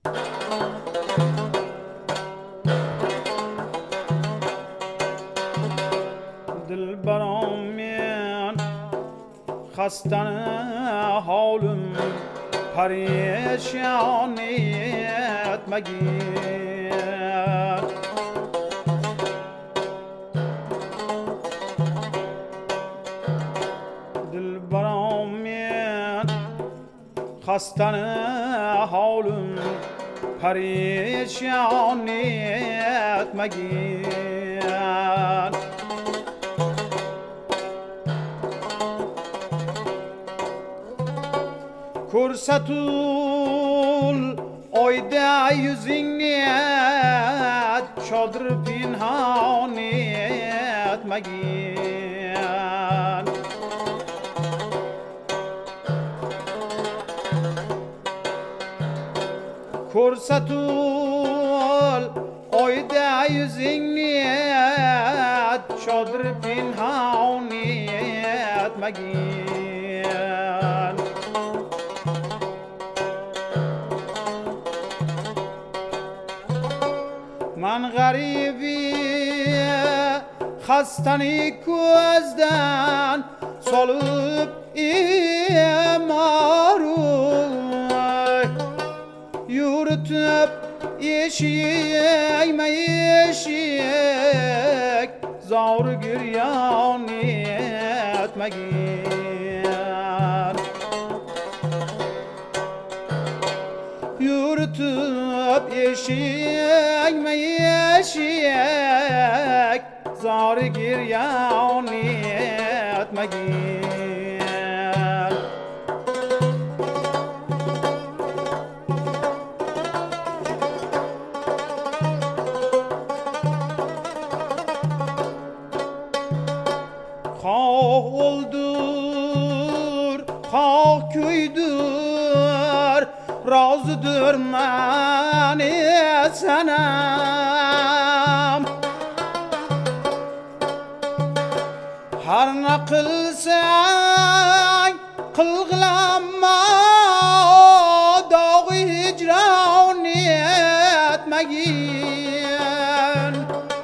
دل برام من خستن حالم پریشانیت مگیر دل برام من خستن حالم پریشانیت مگیر Kursatul oyda yüzünnet çadır pinhan etmegin Kursatul oyda yüzünnet çadır pinhan etmegin من غریبی خستنی کوزدن سالوب ایمارو یورتب yeşik yeşik zor giryan etmegin yurtup yeşik yeşik zor giryan etmegin Oldur, köydür, razıdır məni sənəm Hər nə qılsan, qılğılanma dağı hicran etmegin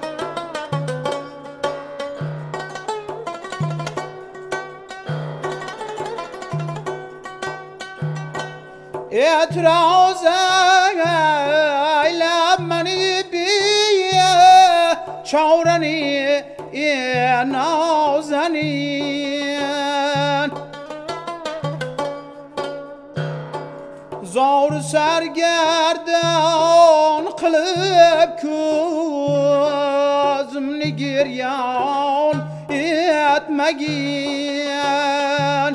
اعتراض eylemeni biye çavrani nazanin zor sergerdan qilib ko'zimni giryon etmegin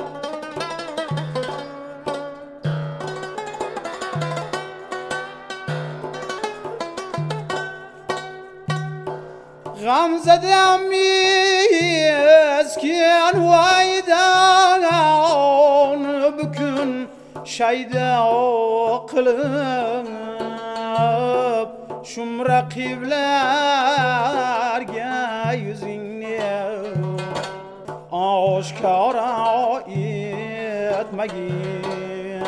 غم زدم مسکین وaydan bugün şeyde qilib şum raqiblarga yuzingni oshkora etmagin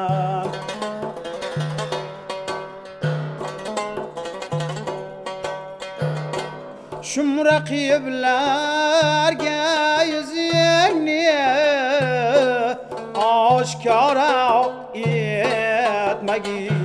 Şum raqiblarga yuzingni oshkora etmagin